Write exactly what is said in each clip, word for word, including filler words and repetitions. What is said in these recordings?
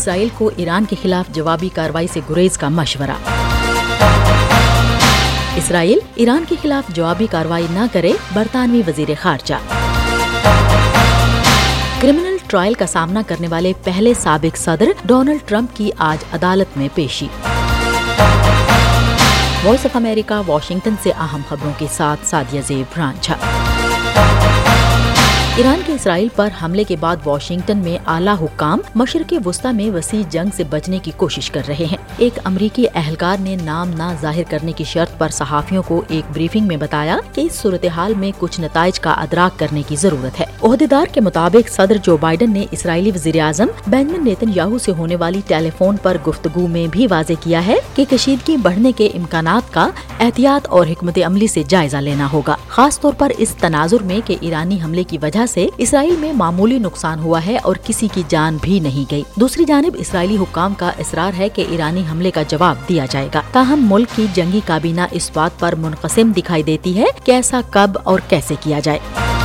اسرائیل کو ایران کے خلاف جوابی کارروائی سے گریز کا مشورہ۔ اسرائیل ایران کے خلاف جوابی کارروائی نہ کرے، برطانوی وزیر خارجہ۔ کرمنل ٹرائل کا سامنا کرنے والے پہلے سابق صدر ڈونلڈ ٹرمپ کی آج عدالت میں پیشی۔ وائس آف امریکہ واشنگٹن سے اہم خبروں کے ساتھ سعدیہ زیب رانجھا۔ ایران کے اسرائیل پر حملے کے بعد واشنگٹن میں اعلیٰ حکام مشرق وسطی میں وسیع جنگ سے بچنے کی کوشش کر رہے ہیں۔ ایک امریکی اہلکار نے نام نہ ظاہر کرنے کی شرط پر صحافیوں کو ایک بریفنگ میں بتایا کہ اس صورتحال میں کچھ نتائج کا ادراک کرنے کی ضرورت ہے۔ عہدیدار کے مطابق صدر جو بائیڈن نے اسرائیلی وزیر اعظم بنیامین نیتن یاہو سے ہونے والی ٹیلی فون پر گفتگو میں بھی واضح کیا ہے کہ کشیدگی بڑھنے کے امکانات کا احتیاط اور حکمت عملی سے جائزہ لینا ہوگا، خاص طور پر اس تناظر میں کہ ایرانی حملے کی وجہ سے اسرائیل میں معمولی نقصان ہوا ہے اور کسی کی جان بھی نہیں گئی۔ دوسری جانب اسرائیلی حکام کا اصرار ہے کہ ایرانی حملے کا جواب دیا جائے گا، تاہم ملک کی جنگی کابینہ اس بات پر منقسم دکھائی دیتی ہے کہ ایسا کب اور کیسے کیا جائے۔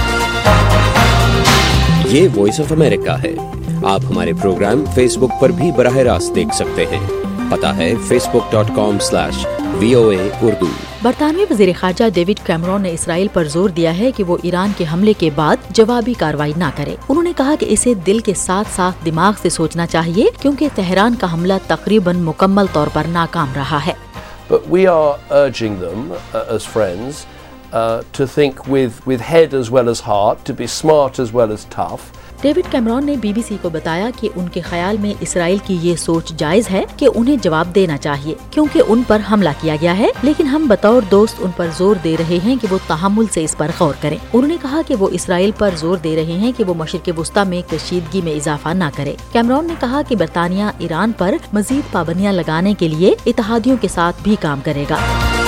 یہ وائس آف امریکہ ہے۔ آپ ہمارے پروگرام فیس بک پر بھی براہ راست دیکھ سکتے ہیں۔ پتہ ہے facebook dot com slash V O A Urdu. برطانوی وزیر خارجہ ڈیوڈ کیمرون نے اسرائیل پر زور دیا ہے کہ وہ ایران کے حملے کے بعد جوابی کارروائی نہ کرے۔ انہوں نے کہا کہ اسے دل کے ساتھ ساتھ دماغ سے سوچنا چاہیے، کیونکہ تہران کا حملہ تقریباً مکمل طور پر ناکام رہا ہے۔ But we are urging them uh, as friends uh, to think with, with head as well as heart, to be smart as well as tough. David Cameron نے بی بی سی کو بتایا کہ ان کے خیال میں اسرائیل کی یہ سوچ جائز ہے کہ انہیں جواب دینا چاہیے، کیونکہ ان پر حملہ کیا گیا ہے، لیکن ہم بطور دوست ان پر زور دے رہے ہیں کہ وہ تحمل سے اس پر غور کریں۔ انہوں نے کہا کہ وہ اسرائیل پر زور دے رہے ہیں کہ وہ مشرق وسطی میں کشیدگی میں اضافہ نہ کرے۔ کیمرون نے کہا کہ برطانیہ ایران پر مزید پابندیاں لگانے کے لیے اتحادیوں کے ساتھ بھی کام کرے گا۔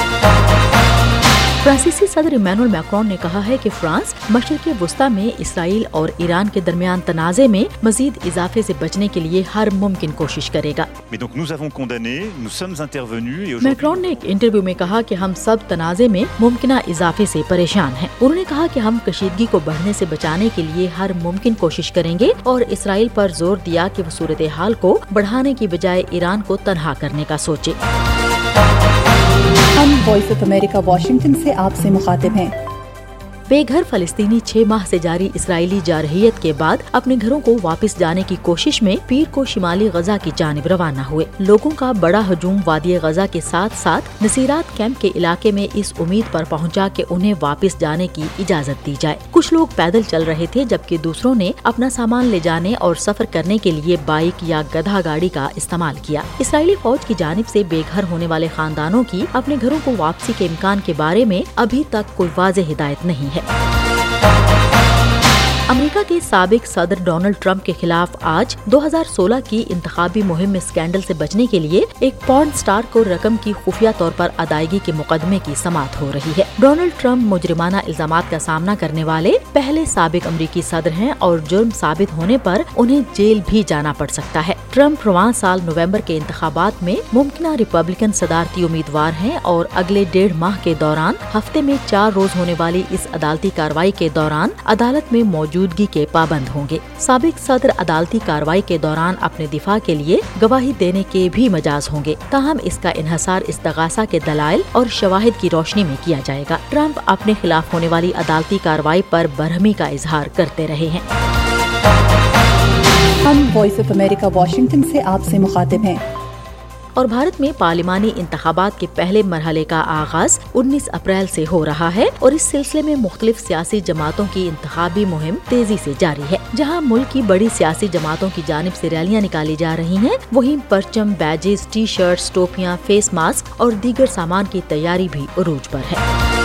فرانسیسی صدر ایمانوئل میکرون نے کہا ہے کہ فرانس مشرق وسطی میں اسرائیل اور ایران کے درمیان تنازع میں مزید اضافے سے بچنے کے لیے ہر ممکن کوشش کرے گا۔ میکرون نے ایک انٹرویو میں کہا کہ ہم سب تنازع میں ممکنہ اضافے سے پریشان ہیں۔ انہوں نے کہا کہ ہم کشیدگی کو بڑھنے سے بچانے کے لیے ہر ممکن کوشش کریں گے اور اسرائیل پر زور دیا کہ وہ صورتحال کو بڑھانے کی بجائے ایران کو تنہا کرنے کا سوچے۔ ہم وائس آف امریکہ واشنگٹن سے آپ سے مخاطب ہیں۔ بے گھر فلسطینی چھ ماہ سے جاری اسرائیلی جارحیت کے بعد اپنے گھروں کو واپس جانے کی کوشش میں پیر کو شمالی غزہ کی جانب روانہ ہوئے۔ لوگوں کا بڑا ہجوم وادی غزہ کے ساتھ ساتھ نصیرات کیمپ کے علاقے میں اس امید پر پہنچا کہ انہیں واپس جانے کی اجازت دی جائے۔ کچھ لوگ پیدل چل رہے تھے، جبکہ دوسروں نے اپنا سامان لے جانے اور سفر کرنے کے لیے بائیک یا گدھا گاڑی کا استعمال کیا۔ اسرائیلی فوج کی جانب سے بے گھر ہونے والے خاندانوں کی اپنے گھروں کو واپسی کے امکان کے بارے میں ابھی تک کوئی واضح ہدایت نہیں ہے۔ امریکہ کے سابق صدر ڈونلڈ ٹرمپ کے خلاف آج دو ہزار سولہ کی انتخابی مہم میں اسکینڈل سے بچنے کے لیے ایک پورن سٹار کو رقم کی خفیہ طور پر ادائیگی کے مقدمے کی سماعت ہو رہی ہے۔ ڈونلڈ ٹرمپ مجرمانہ الزامات کا سامنا کرنے والے پہلے سابق امریکی صدر ہیں اور جرم ثابت ہونے پر انہیں جیل بھی جانا پڑ سکتا ہے۔ ٹرمپ رواں سال نومبر کے انتخابات میں ممکنہ ریپبلکن صدارتی امیدوار ہیں اور اگلے ڈیڑھ ماہ کے دوران ہفتے میں چار روز ہونے والی اس عدالتی کارروائی کے دوران عدالت میں موجودگی کے پابند ہوں گے۔ سابق صدر عدالتی کارروائی کے دوران اپنے دفاع کے لیے گواہی دینے کے بھی مجاز ہوں گے، تاہم اس کا انحصار استغاثہ کے دلائل اور شواہد کی روشنی میں کیا جائے گا۔ ٹرمپ اپنے خلاف ہونے والی عدالتی کارروائی پر برہمی کا اظہار کرتے رہے ہیں۔ ہم وائس آف امریکہ واشنگٹن سے آپ سے مخاطب ہیں۔ اور بھارت میں پارلیمانی انتخابات کے پہلے مرحلے کا آغاز انیس اپریل سے ہو رہا ہے اور اس سلسلے میں مختلف سیاسی جماعتوں کی انتخابی مہم تیزی سے جاری ہے۔ جہاں ملک کی بڑی سیاسی جماعتوں کی جانب سے ریلیاں نکالی جا رہی ہیں، وہیں پرچم، بیجز، ٹی شرٹس، ٹوپیاں، فیس ماسک اور دیگر سامان کی تیاری بھی عروج پر ہے۔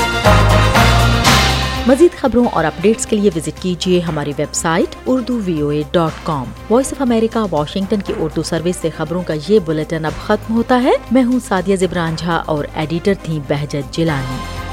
مزید خبروں اور اپڈیٹس کے لیے وزٹ کیجیے ہماری website Urdu V O A dot com. Voice of America Washington کی اردو سروس سے خبروں کا یہ بلیٹن اب ختم ہوتا ہے۔ میں ہوں سعدیہ زیب رانجھا اور ایڈیٹر تھیں بہجت جیلانی۔